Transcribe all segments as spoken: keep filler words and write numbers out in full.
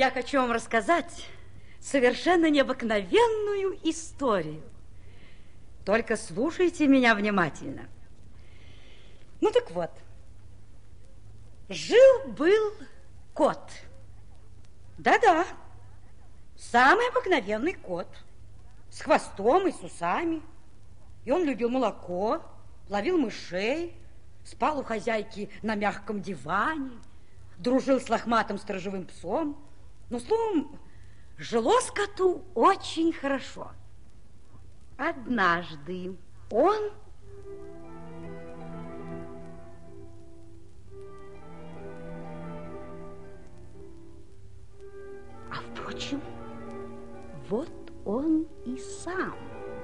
Я хочу вам рассказать совершенно необыкновенную историю. Только слушайте меня внимательно. Ну так вот, жил-был кот. Да-да, самый обыкновенный кот, с хвостом и с усами. И он любил молоко, ловил мышей, спал у хозяйки на мягком диване, дружил с лохматым сторожевым псом. Но, словом, жилось коту очень хорошо. Однажды он... А, впрочем, вот он и сам.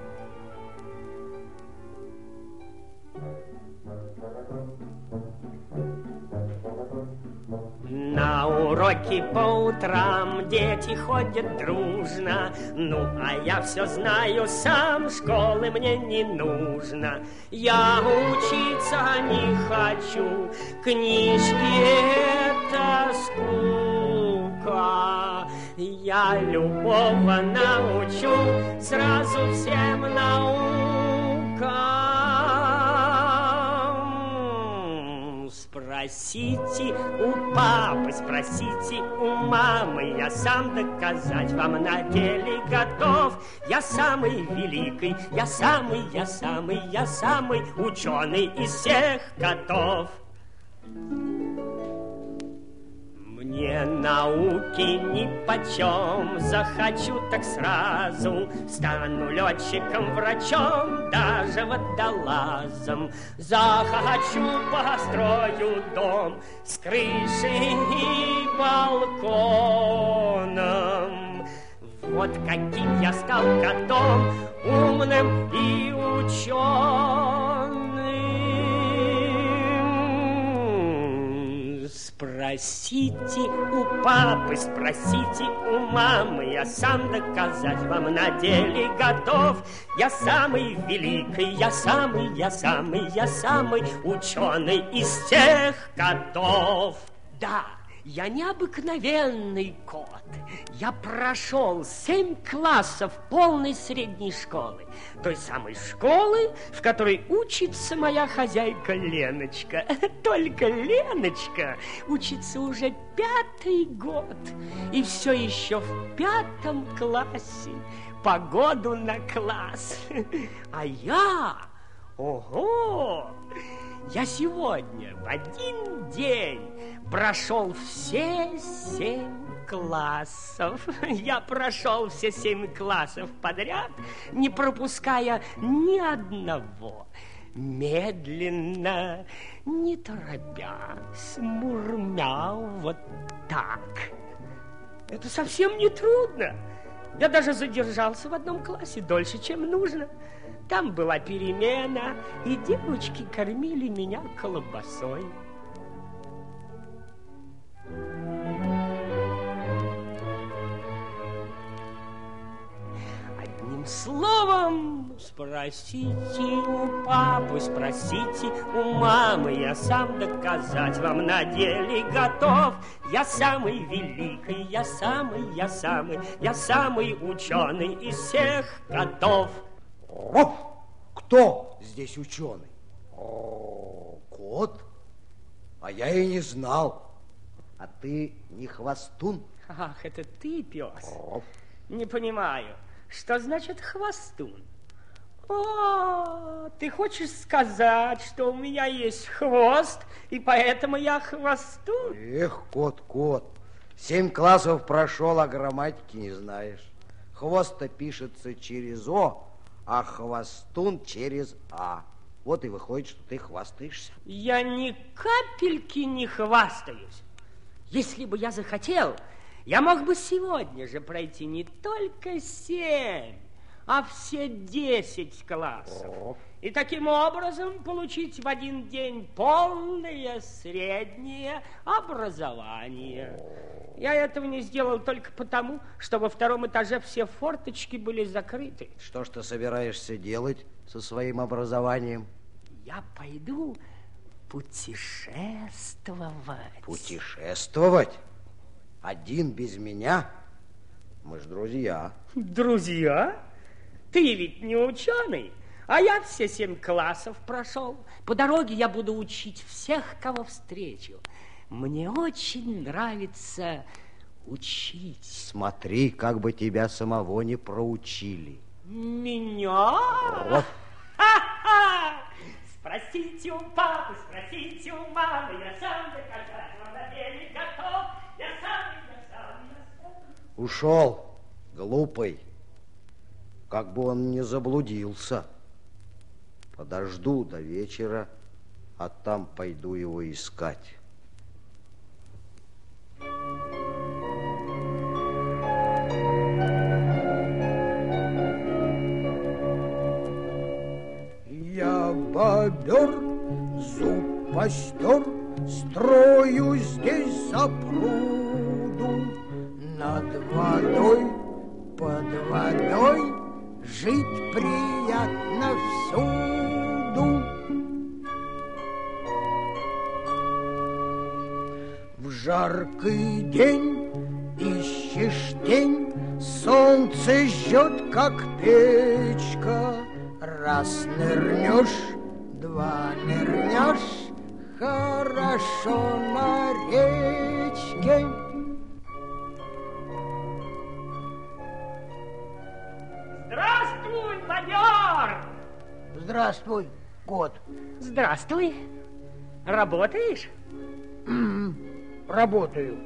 На уроки по утрам дети ходят дружно. Ну, а я все знаю сам, школы мне не нужно. Я учиться не хочу, книжки это скука. Я любого научу, сразу всем наукам. Спросите у папы, спросите у мамы, я сам доказать вам на деле готов. Я самый великий, я самый, я самый, я самый ученый из всех котов. Мне науки нипочем, захочу так сразу стану летчиком, врачом, даже водолазом. Захочу, построю дом с крышей и балконом. Вот каким я стал котом, умным и ученым. Спросите у папы, спросите у мамы, я сам доказать вам на деле готов. Я самый великий, я самый, я самый, я самый ученый из всех котов. Да, я необыкновенный кот. Я прошел семь классов полной средней школы. Той самой школы, в которой учится моя хозяйка Леночка. Только Леночка учится уже пятый год. И все еще в пятом классе. Погоду на класс. А я... Ого! Я сегодня в один день прошел все семь классов. Я прошел все семь классов подряд, не пропуская ни одного. Медленно, не торопясь, мурмя вот так. Это совсем не трудно. Я даже задержался в одном классе дольше, чем нужно. Там была перемена, и девочки кормили меня колбасой. Одним словом, спросите у папы, спросите у мамы, я сам доказать вам на деле готов. Я самый великий, я самый, я самый, я самый ученый из всех котов. О, кто здесь ученый? О, кот? А я и не знал. А ты не хвостун? Ах, это ты, пес? О. Не понимаю, что значит хвостун? О, ты хочешь сказать, что у меня есть хвост, и поэтому я хвостун? Эх, кот, кот, семь классов прошел, а грамматики не знаешь. Хвост-то пишется через О, а хвостун через А. Вот и выходит, что ты хвастаешься. Я ни капельки не хвастаюсь. Если бы я захотел, я мог бы сегодня же пройти не только семь, а все десять классов. О. И таким образом получить в один день полное среднее образование. Я этого не сделал только потому, что во втором этаже все форточки были закрыты. Что ж ты собираешься делать со своим образованием? Я пойду путешествовать. Путешествовать? один без меня. Мы ж друзья. Друзья? Ты ведь не ученый, а я все семь классов прошел. По дороге я буду учить всех, кого встречу. Мне очень нравится учить. Смотри, как бы тебя самого не проучили. Меня? Вот. Ха-ха! Спросите у папы, спросите у мамы, я сам доказать вам на деле готов. Я сам, я сам, я сам. Ушел, глупый. Как бы он не заблудился. Подожду до вечера, а там пойду его искать. Я бобер, зуб постер, строю здесь запруду. Над водой, под водой жить приятно всюду. В жаркий день ищешь тень, солнце жжет, как печка. Раз нырнешь, два нырнешь, хорошо на речке. Здравствуй, майор! Здравствуй, кот. Здравствуй. Работаешь? М-м, работаю.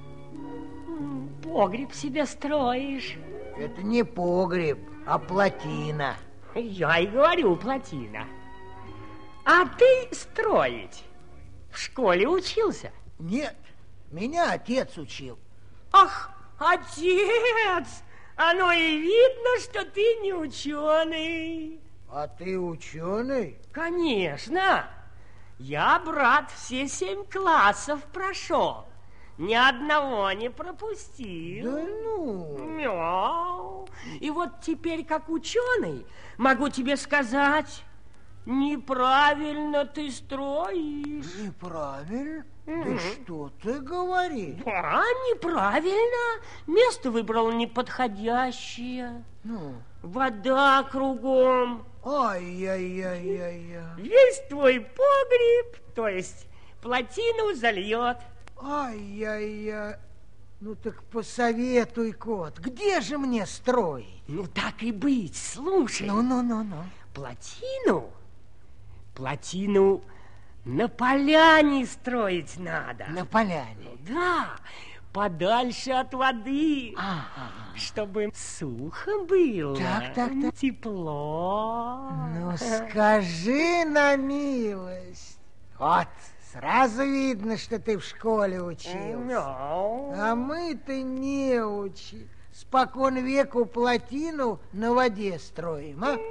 Погреб себе строишь. Это не погреб, а плотина. Я и говорю, плотина. А ты строить в школе учился? Нет, меня отец учил. Ах, отец! Оно и видно, что ты не ученый. А ты ученый? Конечно. Я, брат, все семь классов прошел. Ни одного не пропустил. Да ну... Мяу. И вот теперь, как ученый, могу тебе сказать, неправильно ты строишь. Неправильно? Да что ты говоришь? А, неправильно. Место выбрал неподходящее. Ну? Вода кругом. Ай-яй-яй-яй-яй. Весь твой погреб, то есть плотину, зальет. Ай-яй-яй. Ну так посоветуй, кот, где же мне строить? Ну так и быть, слушай. Ну-ну-ну-ну. Плотину, плотину на поляне строить надо. На поляне? Да, подальше от воды, Ага. чтобы сухо было. Так, так, так. Тепло. Ну скажи на милость. Вот, сразу видно, что ты в школе учился. Мяу. А мы-то не учи. Спокон веку плотину на воде строим, а?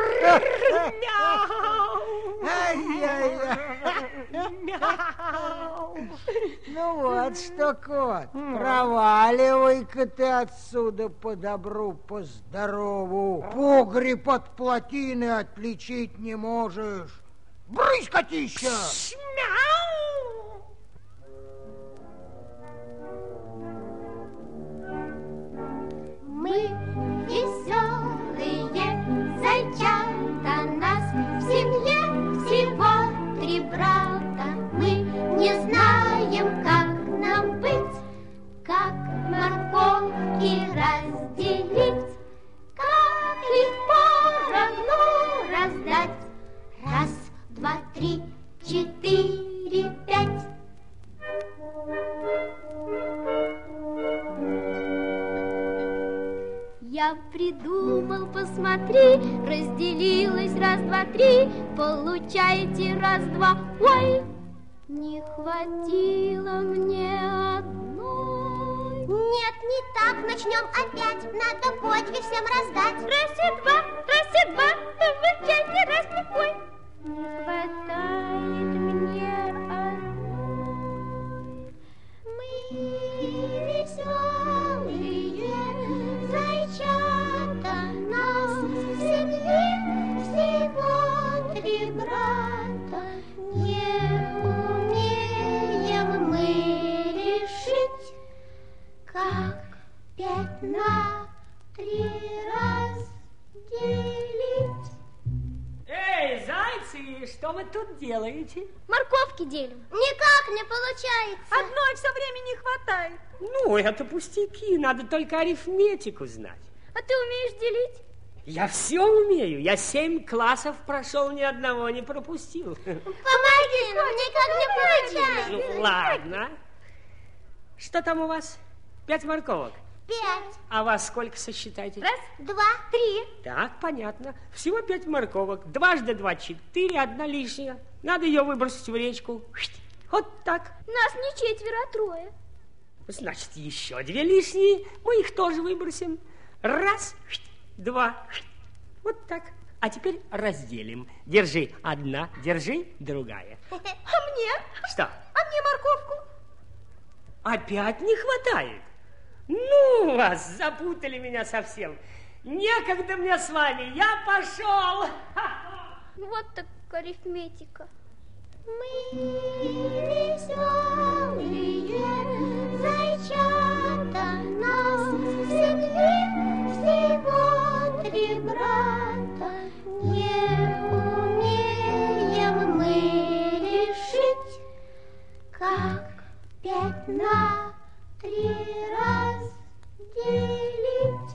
Ай-яй-яй. Мяу. Ну вот что, кот, проваливай-ка ты отсюда по добру, по здорову. Погреб от плотины отличить не можешь. Брысь, котища! Мяу. Мы веселые зайчата, нас в семье всего три брата. Мы не знаем, как нам быть, как морковки разделить, как их поровну раздать. Раз, два, три, четыре, пять. Я придумал, посмотри, разделилась раз, два, три, получайте раз, два. Ой, не хватило мне одной. Нет, не так, начнем опять, надо по две всем раздать. Раз и два, раз и два, получайте раз, другой. Не хватает мне одной. Мы веселые зайчата, нас в семье всего три брата. Не умеем мы решить, делаете? Морковки делим. Никак не получается. Одной все время не хватает. Ну, это пустяки, надо только арифметику знать. А ты умеешь делить? Я все умею. Я семь классов прошел, ни одного не пропустил. Помоги нам, никак не получается. Ну, ладно. Что там у вас? Пять морковок? Пять. А вас сколько сосчитайте? Раз, два, три. Так, понятно. Всего пять морковок. Дважды два, четыре, одна лишняя. Надо ее выбросить в речку. Вот так. Нас не четверо, а трое. Значит, еще две лишние. Мы их тоже выбросим. Раз, два. Вот так. А теперь разделим. Держи одна, держи другая. А мне? Что? А мне морковку? Опять не хватает? Ну вас, запутали меня совсем. Некогда мне с вами, я пошел. Вот так арифметика. Мы веселые зайчата, нас в семье всего три брата. Не умеем мы решить, как пять на три раз делить.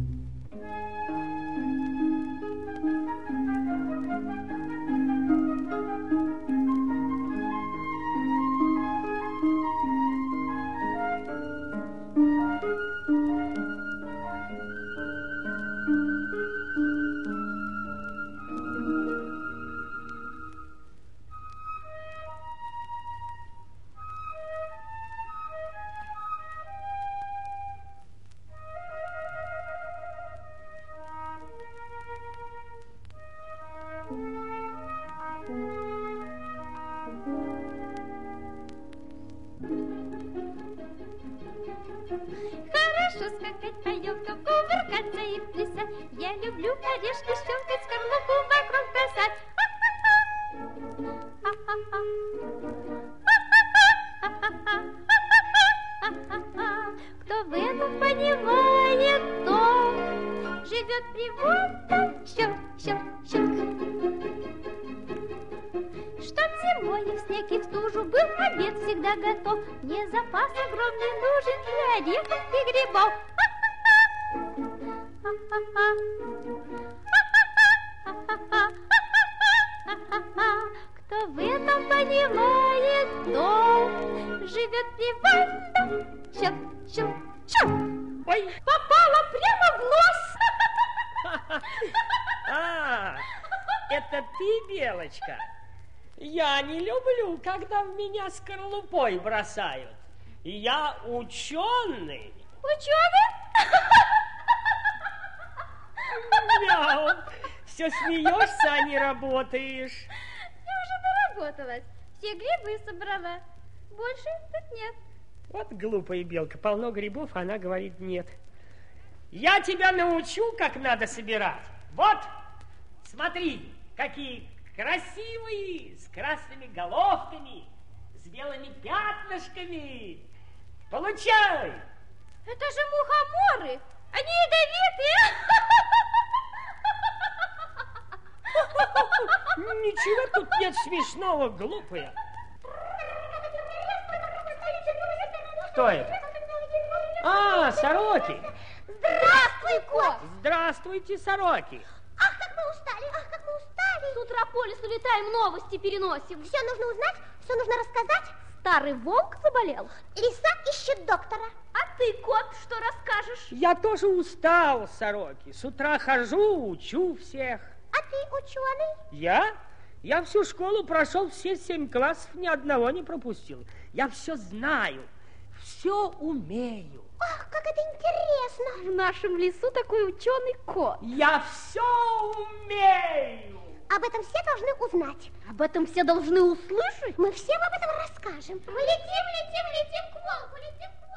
Хорошо скакать, поем-ка, кувыркаться и плясать. Я люблю орешки щелкать, скорлупу вокруг бросать. Кто в этом понимает толк, живет привольно, щелк, щелк, щелк. Чтоб зимой и в снег, и в стужу был обед всегда готов. Мне запас огромный нужен для орехов и грибов. Кто в этом понимает толк, живет привольно, щелк, щелк, щелк. Ой, Попала прямо в нос. а, это ты, Белочка? Я не люблю, когда в меня скорлупой бросают. Я ученый. Ученый? Мяу. Все смеешься, а не работаешь. Я уже доработалась. Все грибы собрала. Больше тут нет. Вот глупая белка, полно грибов, а она говорит нет. Я тебя научу, как надо собирать. Вот, смотри, какие красивые, с красными головками, с белыми пятнышками. Получай! Это же мухоморы. Они ядовитые. Ничего тут нет смешного, глупая. Кто это? А, сороки. Здравствуй, кот. Здравствуйте, сороки. Ах, как мы устали, ах, как мы устали. С утра по лесу летаем, новости переносим. Все нужно узнать, все нужно рассказать. Старый волк заболел. Лиса ищет доктора. А ты, кот, что расскажешь? Я тоже устал, сороки. С утра хожу, учу всех. А ты ученый? Я? Я всю школу прошел, все семь классов, ни одного не пропустил. Я все знаю, все умею. Ах, как это интересно. В нашем лесу такой ученый кот. Я все умею. Об этом все должны узнать. Об этом все должны услышать? Мы всем об этом расскажем. Мы летим, летим, летим к волку, летим к